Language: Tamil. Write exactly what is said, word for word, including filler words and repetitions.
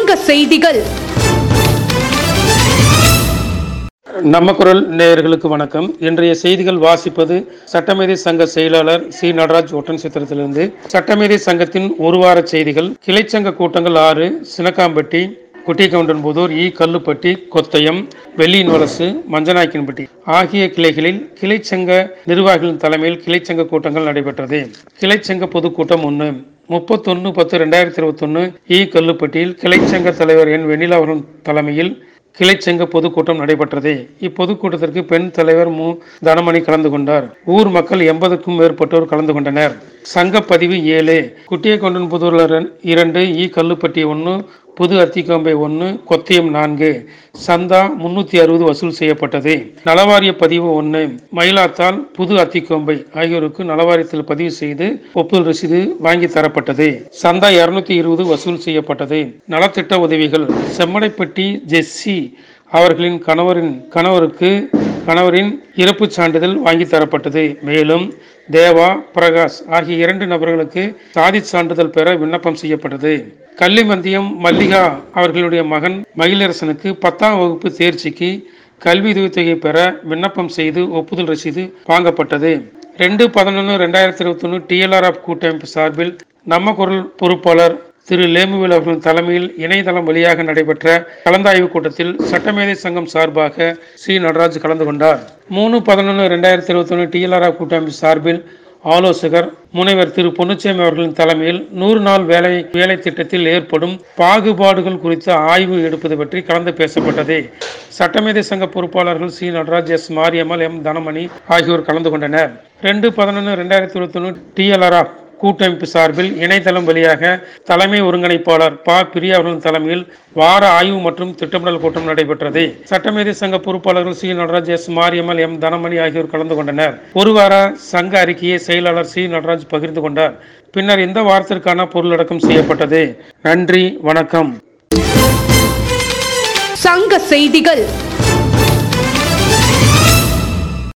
சங்க செய்திகள். நம்ம குரல் நேயர்களுக்கு வணக்கம். இன்றைய செய்திகள் வாசிப்பது சட்டமேதை சங்க செயலாளர் சி நடராஜ் ஒட்டன் சித்திரத்திலிருந்து. சட்டமேதை சங்கத்தின் ஒரு வார செய்திகள். கிளைச்சங்க கூட்டங்கள் ஆறு சினக்காம்பட்டி, குட்டிகவுண்டன்புதூர், ஈ கல்லுப்பட்டி, கொத்தயம், வெள்ளியின் வலசு, மஞ்சநாய்க்கன்பட்டி ஆகிய கிளைகளில் கிளைச்சங்க நிர்வாகிகளின் தலைமையில் கிளைச்சங்க கூட்டங்கள் நடைபெற்றது. கிளைச்சங்க பொதுக்கூட்டம் ஒன்று முப்பத்தொன்னு பத்து ரெண்டாயிரத்தி இருபத்தி ஒன்னு ஈ கல்லுப்பட்டியில் கிளைச்சங்க தலைவர் என் வெண்ணிலா அவர்கள் தலைமையில் கிளைச்சங்க பொதுக்கூட்டம் நடைபெற்றது. இப்பொதுக்கூட்டத்திற்கு பெண் தலைவர் மு தனமணி கலந்து கொண்டார். ஊர் மக்கள் எண்பதுக்கும் மேற்பட்டோர் கலந்து கொண்டனர். சங்க பதிவு ஏழு குட்டியக்கொண்டன்புதூர் இரண்டு, ஈ கல்லுப்பட்டி ஒன்று, புது அத்திக்கோம்பை ஒன்று, கொத்தியம் நான்கு. சந்தா முன்னூத்தி அறுபது வசூல் செய்யப்பட்டது. நலவாரிய பதிவு ஒன்று மயிலாத்தால், புது அத்திக்கோம்பை ஆகியோருக்கு நலவாரியத்தில் பதிவு செய்து ஒப்புதல் ரசீது வாங்கி தரப்பட்டது. சந்தா இருநூத்தி இருபது வசூல் செய்யப்பட்டது. நலத்திட்ட உதவிகள் செம்மடைப்பட்டி ஜெஸ்ஸி அவர்களின் கணவரின் கணவருக்கு கணவரின் இறப்பு சான்றிதழ் வாங்கி தரப்பட்டது. மேலும் தேவா, பிரகாஷ் ஆகிய இரண்டு நபர்களுக்கு சாதி சான்றிதழ் பெற விண்ணப்பம் செய்யப்பட்டது. கள்ளிமந்தியம் மல்லிகா அவர்களுடைய மகன் மகிழரசனுக்கு பத்தாம் வகுப்பு தேர்ச்சிக்கு கல்வி உதவித்தொகை பெற விண்ணப்பம் செய்து ஒப்புதல் ரசீது வாங்கப்பட்டது. ரெண்டு பதினொன்று ரெண்டாயிரத்தி இருபத்தி ஒன்று டிஎல்ஆர்எஃப் கூட்டமைப்பு சார்பில் நம்ம குரல் பொறுப்பாளர் திரு லேமுவேல் அவர்களின் தலைமையில் இணையதளம் வழியாக நடைபெற்ற கலந்தாய்வு கூட்டத்தில் சட்டமேதை சங்கம் சார்பாக சி நடராஜ் கலந்து கொண்டார். மூணு பதினொன்று ரெண்டாயிரத்தி இருபத்தி ஒன்று டிஎல்ஆர்எஃப் கூட்டமைப்பு சார்பில் ஆலோசகர் முனைவர் திரு பொன்னுச்சாமி அவர்களின் தலைமையில் நூறு நாள் வேலை வேலை திட்டத்தில் ஏற்படும் பாகுபாடுகள் குறித்த ஆய்வு எடுப்பது பற்றி கலந்து பேசப்பட்டது. சட்டமேதை சங்க பொறுப்பாளர்கள் C Nataraj, S Mariyammal, M Thanamani ஆகியோர் கலந்து கொண்டனர். ரெண்டு பதினொன்று ரெண்டாயிரத்தி இருபத்தி ஒன்று டிஎல்ஆர்எஃப் கூட்டமைப்பு சார்பில் இணையதளம் வழியாக தலைமை ஒருங்கிணைப்பாளர் ப பிரியா அவர்களின் தலைமையில் வார ஆய்வு மற்றும் திட்டமிடல் கூட்டம் நடைபெற்றது. சட்டமேதை சங்க பொறுப்பாளர்கள் C Nataraj, S Mariyammal, M Thanamani ஆகியோர் கலந்து கொண்டனர். ஒரு வார சங்க அறிக்கையை செயலாளர் சி நடராஜ் பகிர்ந்து கொண்டார். பின்னர் இந்த வாரத்திற்கான பொருளடக்கம் செய்யப்பட்டது. நன்றி, வணக்கம். சங்க செய்திகள்.